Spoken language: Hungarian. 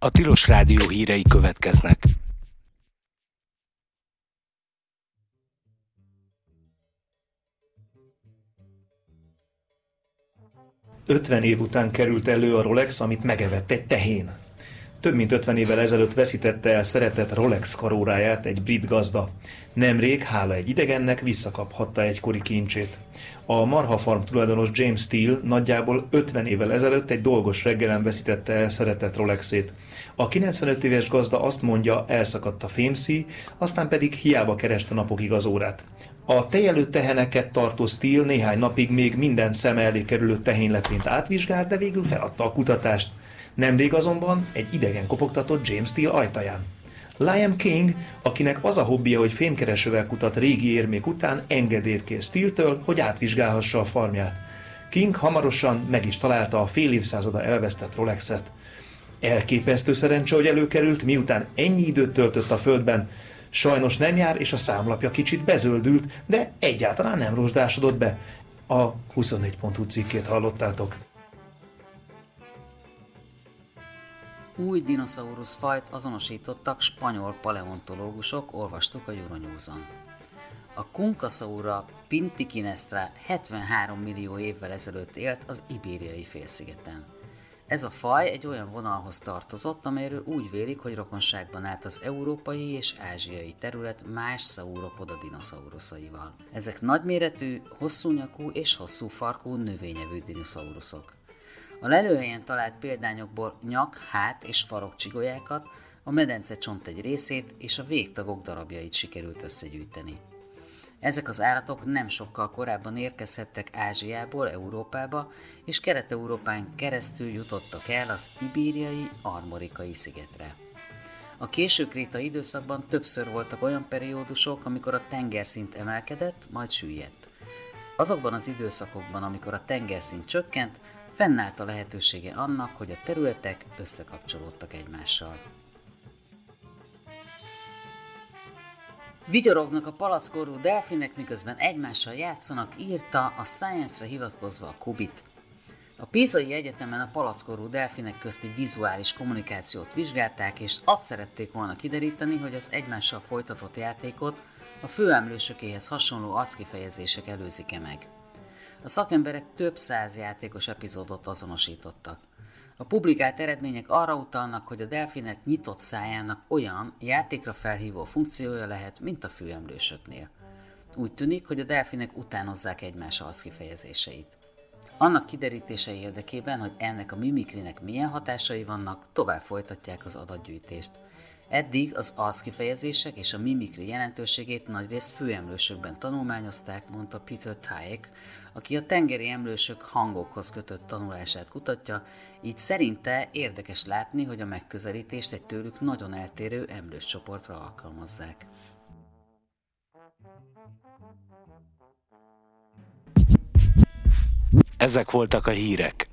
A Tilos Rádió hírei következnek. 50 év után került elő a Rolex, amit megevett egy tehén. Több mint 50 évvel ezelőtt veszítette el szeretett Rolex karóráját egy brit gazda. Nemrég, hála egy idegennek, visszakaphatta egykori kincsét. A marhafarm tulajdonos James Steele nagyjából 50 évvel ezelőtt egy dolgos reggelen veszítette el szeretett Rolexét. A 95 éves gazda azt mondja, elszakadt a fémszíj, aztán pedig hiába kereste napokig az órát. A tejelő teheneket tartó Steele néhány napig még minden szeme elé kerülő tehénlepényt átvizsgált, de végül feladta a kutatást. Nemrég azonban egy idegen kopogtatott James Steele ajtaján. Liam King, akinek az a hobbija, hogy fémkeresővel kutat régi érmék után, engedélyt kér Steele-től, hogy átvizsgálhassa a farmját. King hamarosan meg is találta a fél évszázada elvesztett Rolexet. Elképesztő szerencse, hogy előkerült, miután ennyi időt töltött a földben. Sajnos nem jár, és a számlapja kicsit bezöldült, de egyáltalán nem rozsdásodott be. A 24.hu cikkét hallottátok. Új dinoszaurusz fajt azonosítottak spanyol paleontológusok, olvastuk a Euronews-on. A Kunkasaura pintikinestra 73 millió évvel ezelőtt élt az Ibériai félszigeten. Ez a faj egy olyan vonalhoz tartozott, amelyről úgy vélik, hogy rokonságban állt az európai és ázsiai terület más sauropoda dinoszauruszaival. Ezek nagyméretű, hosszú nyakú és hosszú farkú növényevő dinoszauruszok. A lelőhelyen talált példányokból nyak, hát és farokcsigolyákat, a medence csont egy részét és a végtagok darabjait sikerült összegyűjteni. Ezek az állatok nem sokkal korábban érkezhettek Ázsiából Európába, és Kelet-Európán keresztül jutottak el az ibériai armorikai szigetre. A későkrétai időszakban többször voltak olyan periódusok, amikor a tengerszint emelkedett, majd süllyedt. Azokban az időszakokban, amikor a tengerszint csökkent, fennállt a lehetősége annak, hogy a területek összekapcsolódtak egymással. Vigyorognak a palackorú delfinek, miközben egymással játszanak, írta a Science-re hivatkozva a Kubit. A Pisai Egyetemen a palackorú delfinek közti vizuális kommunikációt vizsgálták, és azt szerették volna kideríteni, hogy az egymással folytatott játékot a főemlősökéhez hasonló arckifejezések előzik-e meg. A szakemberek több száz játékos epizódot azonosítottak. A publikált eredmények arra utalnak, hogy a delfinek nyitott szájának olyan játékra felhívó funkciója lehet, mint a főemlősöknél. Úgy tűnik, hogy a delfinek utánozzák egymás arckifejezéseit. Annak kiderítése érdekében, hogy ennek a mimikrinek milyen hatásai vannak, tovább folytatják az adatgyűjtést. Eddig az arckifejezések és a mimikri jelentőségét nagyrészt főemlősökben tanulmányozták, mondta Peter Tyek, aki a tengeri emlősök hangokhoz kötött tanulását kutatja, így szerinte érdekes látni, hogy a megközelítést egy tőlük nagyon eltérő emlős csoportra alkalmazzák. Ezek voltak a hírek.